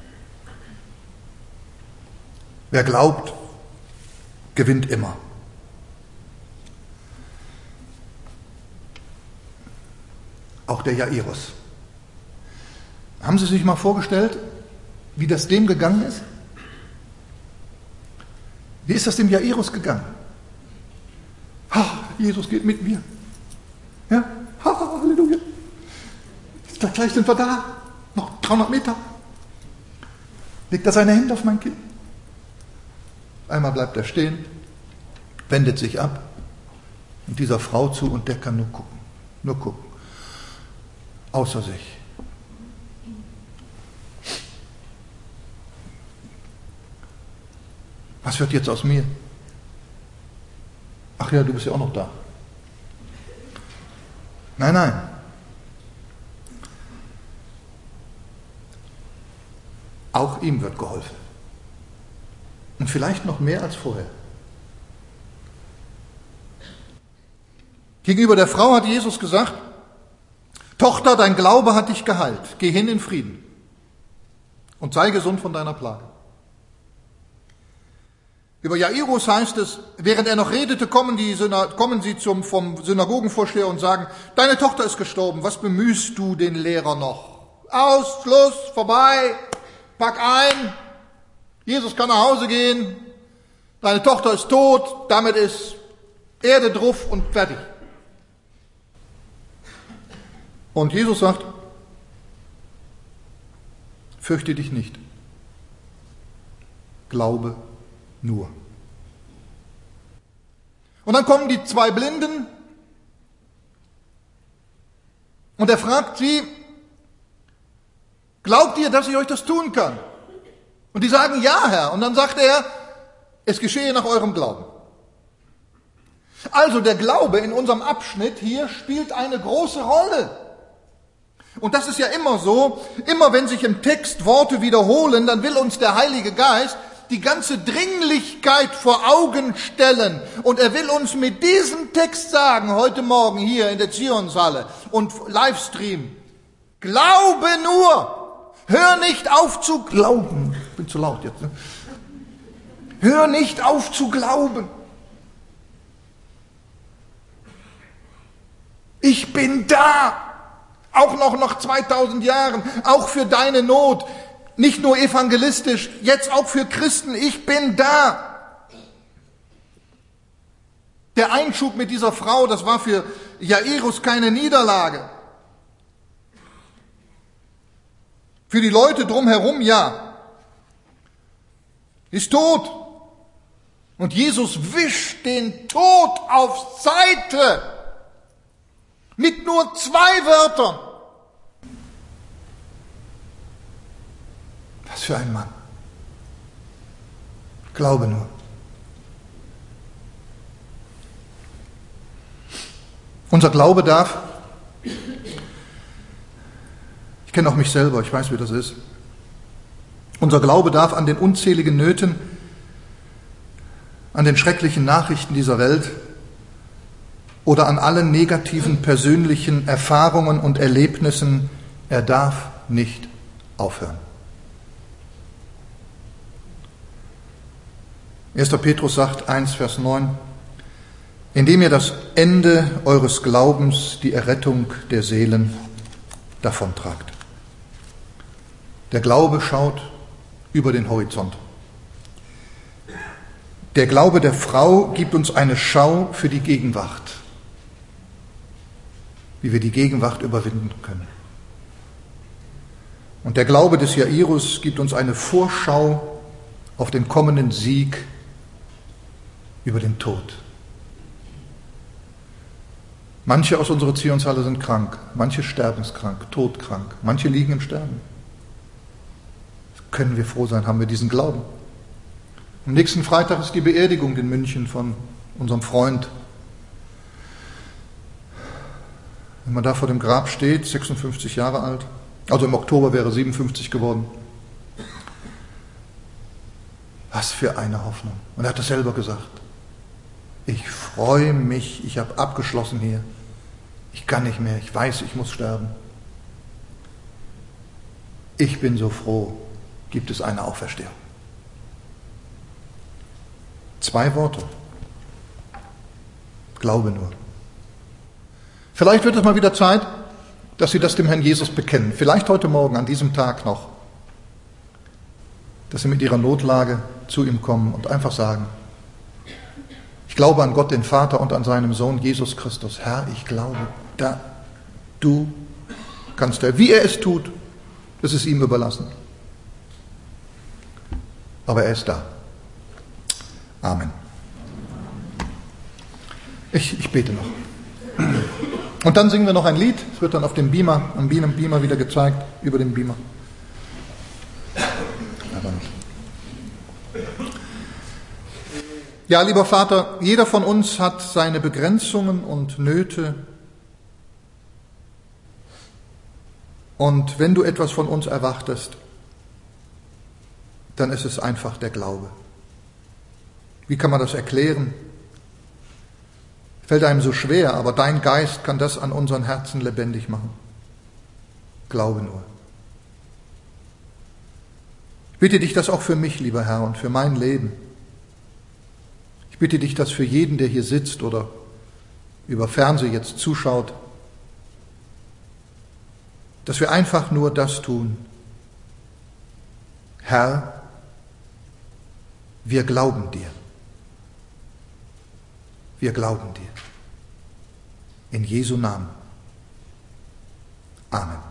Wer glaubt, gewinnt immer. Auch der Jairus. Haben Sie sich mal vorgestellt, wie das dem gegangen ist? Wie ist das dem Jairus gegangen? Ha, Jesus geht mit mir. Ja, ha, Halleluja. Gleich sind wir da. Noch dreihundert Meter. Legt er seine Hände auf mein Kind. Einmal bleibt er stehen, wendet sich ab und dieser Frau zu und der kann nur gucken. Nur gucken. Außer sich. Was wird jetzt aus mir? Ach ja, du bist ja auch noch da. Nein, nein. Auch ihm wird geholfen. Und vielleicht noch mehr als vorher. Gegenüber der Frau hat Jesus gesagt, Tochter, dein Glaube hat dich geheilt. Geh hin in Frieden und sei gesund von deiner Plage. Über Jairus heißt es, während er noch redete, kommen, die, kommen sie zum, vom Synagogenvorsteher und sagen, deine Tochter ist gestorben, was bemühst du den Lehrer noch? Aus, Schluss, vorbei, pack ein, Jesus kann nach Hause gehen, deine Tochter ist tot, damit ist Erde drauf und fertig. Und Jesus sagt, fürchte dich nicht. Glaube nur. Und dann kommen die zwei Blinden und er fragt sie, glaubt ihr, dass ich euch das tun kann? Und die sagen, ja, Herr. Und dann sagt er, es geschehe nach eurem Glauben. Also der Glaube in unserem Abschnitt hier spielt eine große Rolle. Und das ist ja immer so, immer wenn sich im Text Worte wiederholen, dann will uns der Heilige Geist die ganze Dringlichkeit vor Augen stellen. Und er will uns mit diesem Text sagen, heute Morgen hier in der Zionshalle und Livestream, glaube nur, hör nicht auf zu glauben. Ich bin zu laut jetzt. Ne? Hör nicht auf zu glauben. Ich bin da, auch noch nach zweitausend Jahren, auch für deine Not. Nicht nur evangelistisch, jetzt auch für Christen, ich bin da. Der Einschub mit dieser Frau, das war für Jairus keine Niederlage. Für die Leute drumherum ja. Ist tot. Und Jesus wischt den Tod auf Seite. Mit nur zwei Wörtern. Was für ein Mann. Glaube nur. Unser Glaube darf, ich kenne auch mich selber, ich weiß, wie das ist, unser Glaube darf an den unzähligen Nöten, an den schrecklichen Nachrichten dieser Welt oder an allen negativen persönlichen Erfahrungen und Erlebnissen, er darf nicht aufhören. erster Petrus sagt eins, Vers neun, indem ihr das Ende eures Glaubens, die Errettung der Seelen, davontragt. Der Glaube schaut über den Horizont. Der Glaube der Frau gibt uns eine Schau für die Gegenwart, wie wir die Gegenwart überwinden können. Und der Glaube des Jairus gibt uns eine Vorschau auf den kommenden Sieg über den Tod. Manche aus unserer Zionshalle sind krank, manche sterbenskrank, todkrank, manche liegen im Sterben. Können wir froh sein, haben wir diesen Glauben. Am nächsten Freitag ist die Beerdigung in München von unserem Freund. Wenn man da vor dem Grab steht, sechsundfünfzig Jahre alt, also im Oktober wäre er siebenundfünfzig geworden. Was für eine Hoffnung. Und er hat das selber gesagt. Ich freue mich, ich habe abgeschlossen hier. Ich kann nicht mehr, ich weiß, ich muss sterben. Ich bin so froh, gibt es eine Auferstehung. Zwei Worte. Glaube nur. Vielleicht wird es mal wieder Zeit, dass Sie das dem Herrn Jesus bekennen. Vielleicht heute Morgen, an diesem Tag noch. Dass Sie mit Ihrer Notlage zu ihm kommen und einfach sagen, ich glaube an Gott, den Vater, und an seinem Sohn Jesus Christus. Herr, ich glaube, da, du kannst er, wie er es tut, das ist ihm überlassen. Aber er ist da. Amen. Ich, ich bete noch. Und dann singen wir noch ein Lied. Es wird dann auf dem Beamer, am Beamer wieder gezeigt, über den Beamer. Aber nicht. Ja, lieber Vater, jeder von uns hat seine Begrenzungen und Nöte. Und wenn du etwas von uns erwartest, dann ist es einfach der Glaube. Wie kann man das erklären? Fällt einem so schwer, aber dein Geist kann das an unseren Herzen lebendig machen. Glaube nur. Ich bitte dich das auch für mich, lieber Herr, und für mein Leben. Ich bitte dich das für jeden, der hier sitzt oder über Fernseh jetzt zuschaut, dass wir einfach nur das tun. Herr, wir glauben dir. Wir glauben dir. In Jesu Namen. Amen.